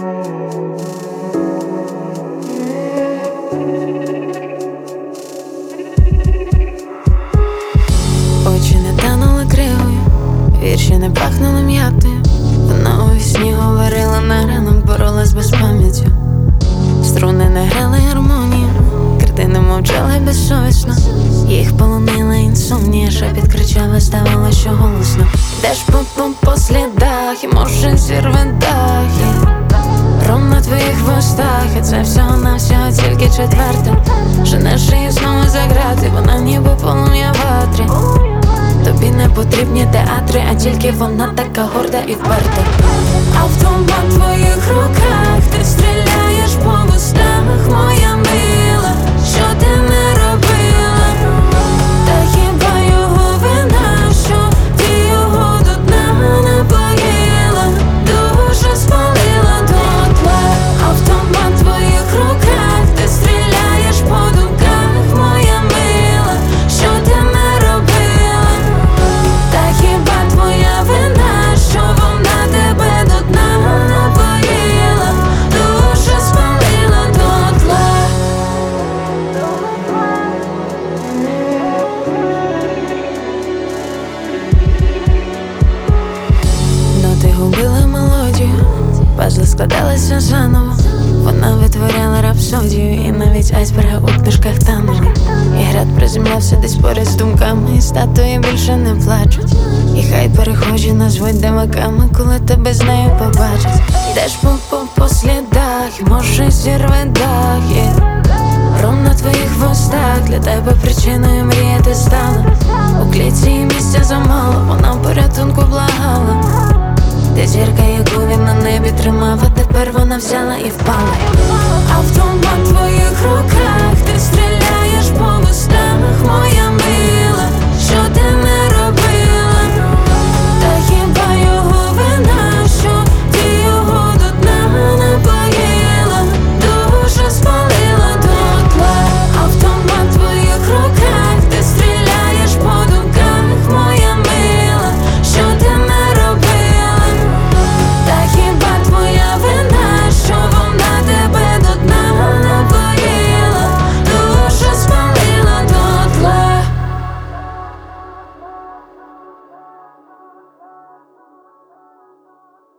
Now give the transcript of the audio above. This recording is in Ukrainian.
Очі не танули кривою, вірші не пахнули м'ятою. Вона у вісні говорила на ранок, боролась безпам'яттю. Струни не грали гармонію, картини мовчали безсовісно. Їх полонила інсомнія, шепіт кричала, ставало, що голосно. Йдеш по слідах, і може зірве дах. Ром на твоїх хвостах, і це всього-навсього тільки четверте. Женеш її знову за грати, вона ніби полум'я в ватрі. Тобі не потрібні театри, а тільки вона така горда і вперта. Автомат в твоїх руках, ти стріляєш по вустах, моя мила, що ти не робила? Та хіба його вина, що ти його до дна напоїла, душу спалила дотла. Автомат в твоїх руках, ти стріляєш по думках, моя мила, що ти не робила? Та хіба твоя вина, що вона тебе до дна напоїла, душу спалила дотла. Ноти губили мелодію, пазли складалися заново. Вона витворяла рапсодію, і навіть айсберги у книжках танули. І град приземлявся десь поряд з думками, і статуї більше не плачуть. І хай перехожі назвуть диваками, коли тебе з нею побачать. Йдеш по слідах, і може зірве дах. Ром на твоїх хвостах, для тебе причиною мріяти стала. У клітці їй місця замало, вона порятунку благала. Ти зірка, яку він на небі тримав, а тепер вона взяла і впала. Автомат в твоїх руках, ти стріляєш